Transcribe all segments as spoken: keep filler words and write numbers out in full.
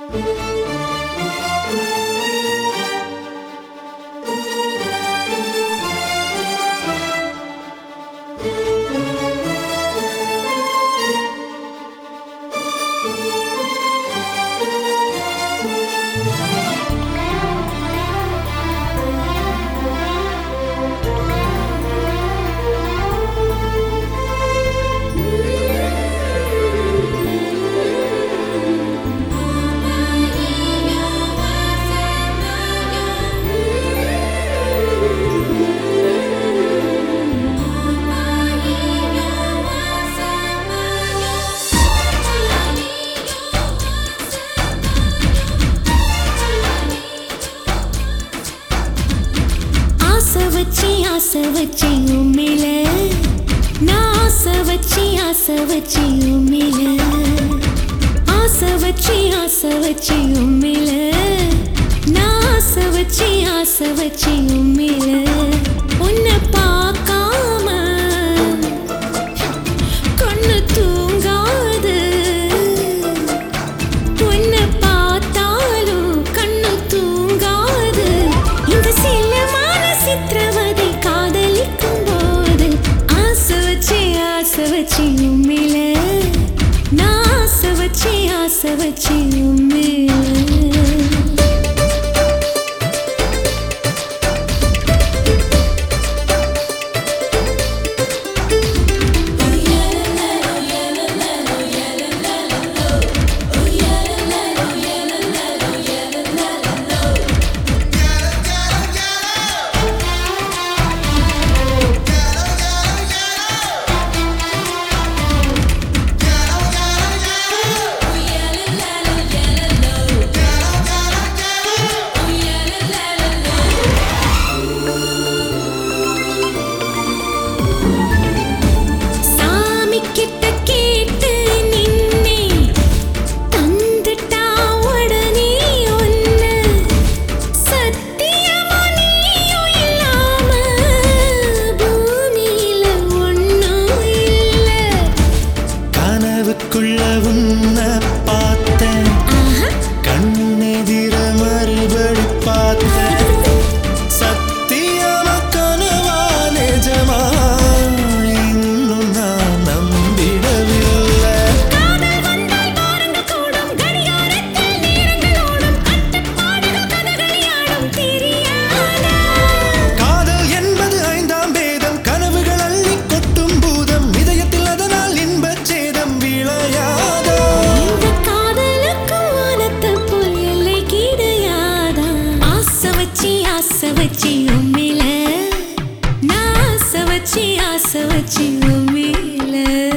ஆசை வச்சி உம்மில நான் ஆசை வச்சி ஆசை வச்சி உம்மில ஆசை வச்சி ஆசை வச்சி உம்மில நான் ஆசை வச்சி ஆசை வச்சி உம்மில உன்னை பார்க்காம கண்ணு தூங்காது உன்னை பார்த்தாலும் கண்ணு தூங்காது இந்த சிலமான சித்திரவதை காதலிக்கும் போது ஆசை வச்சி ஆசை வச்சி உம்மில நான் ஆசை வச்சி ஆசை வச்சி உம்மில ஆசை வச்சி உம்மில நான் ஆசை வச்சி ஆசை வச்சி உம்மில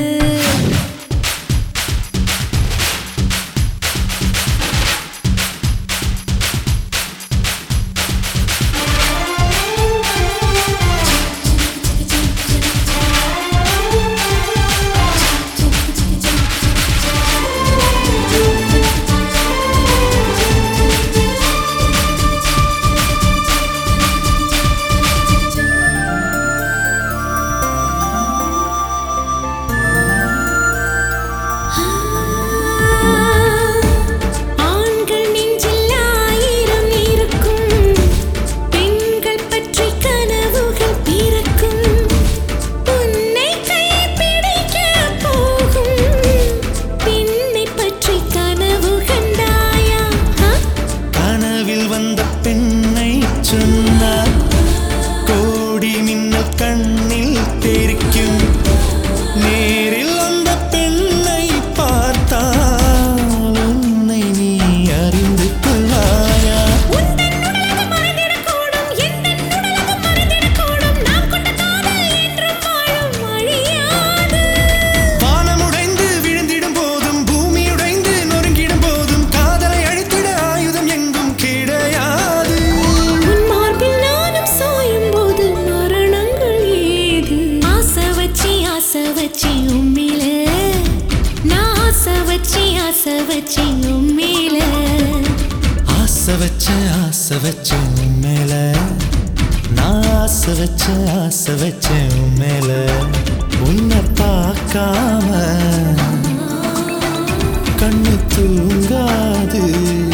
ஆசை வச்சி உம்மில ஆசை வச்ச ஆசை வச்ச உம்மில நான் ஆசை வச்ச ஆசை வச்ச உம்மில உன்னை பார்க்காம கண்ணு தூங்காது.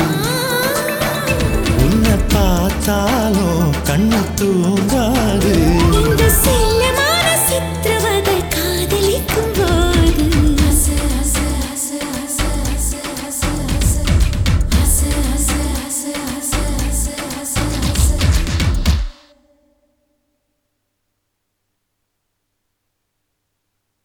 பார்த்தாலும் கண்ணு தூங்காது இந்த சில